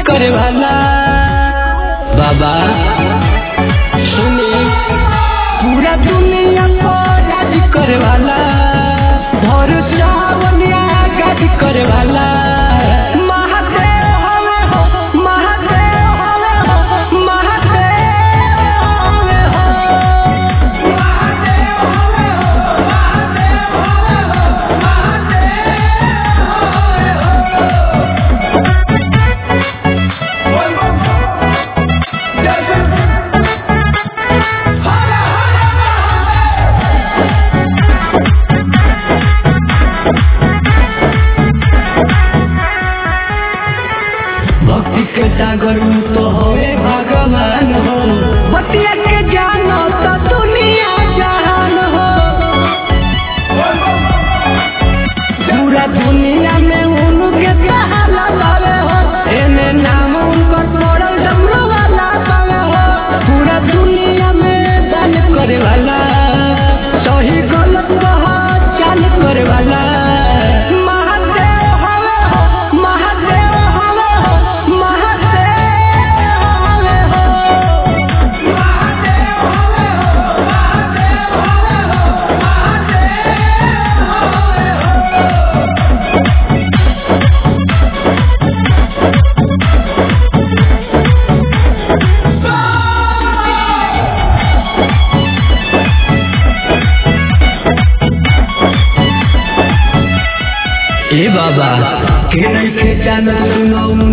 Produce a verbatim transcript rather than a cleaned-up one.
करे वाला बाबा सुनी पूरा दुनिया को राज करे वाला भर सावनिया गाज करे वाला सागरू तो होए भगवान हो बतिया के जानो तो दुनिया जहान हो पूरा दुनिया में उनके कहाला बावे हो एने नाम उनकर पड़ल डमरू वाला बावे हो पूरा दुनिया में दान करे वाला सही गलत पहचान करे वाला ए बाबा के नहीं के जान सुनो